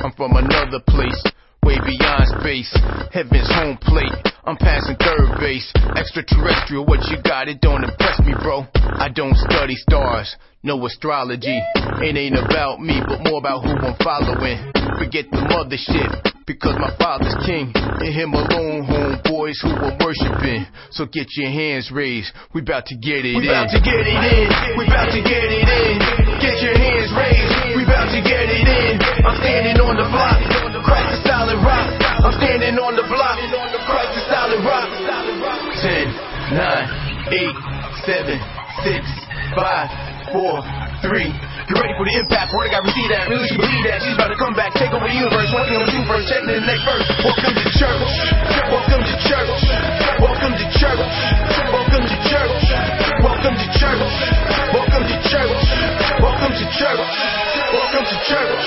I'm from another place, way beyond space, heaven's home plate. I'm passing third base, extraterrestrial, what you got, it don't impress me, bro. I don't study stars, no astrology. It ain't about me, but more about who I'm following. Forget the mothership, because my father's king, and him alone, homeboys who I'm worshiping. So get your hands raised, we about to get it in. We about to get it in, we about to get it in. Get your hands raised, we about to get it in. I'm standing on the block, Christ is solid rock. I'm standing on the block, Christ is solid rock. 10, 9, 8, 7, 6, 5, 4, 3. Get ready for the impact, word I got receive that. Really should believe that she's about to come back, take over the universe. One thing I'm gonna do first, check the next verse. Welcome to church, welcome to church, welcome to church, welcome to church, welcome to church, welcome to church, welcome to church, welcome to church.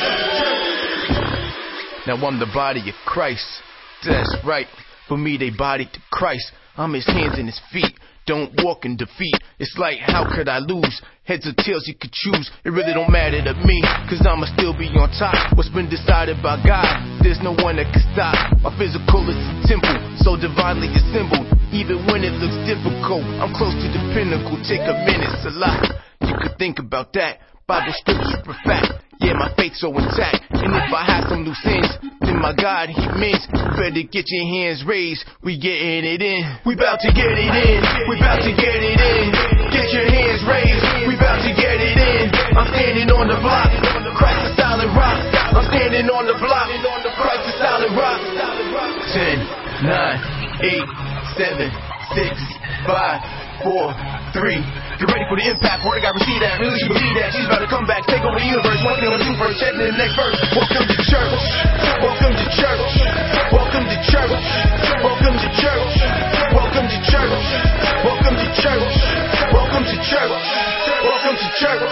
Now I'm the body of Christ, that's right. For me they body to Christ, I'm his hands and his feet. Don't walk in defeat. It's like, how could I lose? Heads or tails you could choose. It really don't matter to me, cause I'ma still be on top. What's been decided by God, there's no one that can stop. My physical is a temple, so divinely assembled. Even when it looks difficult, I'm close to the pinnacle. Take a minute, Salah. You could think about that. Bible scripture for fact. Yeah, my faith's so intact. And if I have some loose ends, then my God, he means. Better get your hands raised, we getting it in. We bout to get it in, we bout to get it in. Get your hands raised, we bout to get it in. I'm standing on the block, Christ is solid rock. I'm standing on the block, Christ is solid rock. 10, 9, 8, 7, 6, 5, 4, 3. Get ready for the impact, word I got receive that. Really should believe that she's about to come back, take over the universe. One thing I'm gonna do first, check the next verse. Welcome to church, welcome to church, welcome to church, welcome to church, welcome to church, welcome to church, welcome to church, welcome to church.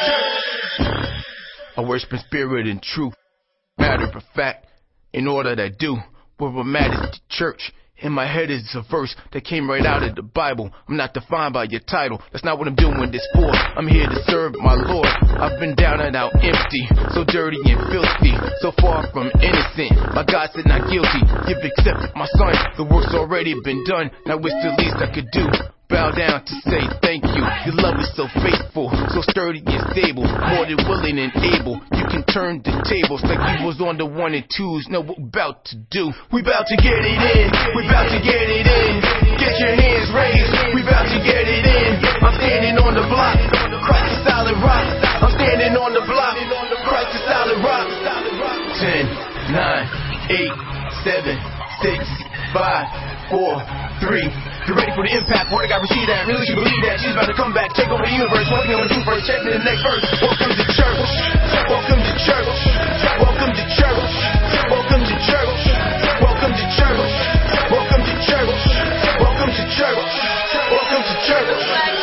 I worship in spirit and truth. Matter of fact, in order that do, where I'm at is the church. In my head is a verse that came right out of the Bible. I'm not defined by your title, that's not what I'm doing this for. I'm here to serve my Lord. I've been down and out empty, so dirty and filthy, so far from innocent. My God said not guilty, you've accepted my son. The work's already been done, now it's the least I could do. Bow down to say thank you. Your love is so faithful, so sturdy and stable, more than willing and able. You can turn the tables like you was on the 1 and 2s. Know what we about to do. We about to get it in, we about to get it in. Get your hands raised, we about to get it in. I'm standing on the block, Christ is solid rock. I'm standing on the block, Christ is solid rock. 10, 9, 8, 7, 6, 5, 4, 3. Get ready for the impact, word I got receive that. Really should believe that she's about to come back, take over the universe. One thing I'm gonna do first, check the next verse. Welcome to church, welcome to church, welcome to church, welcome to church, welcome to church, welcome to church, welcome to church, welcome to church.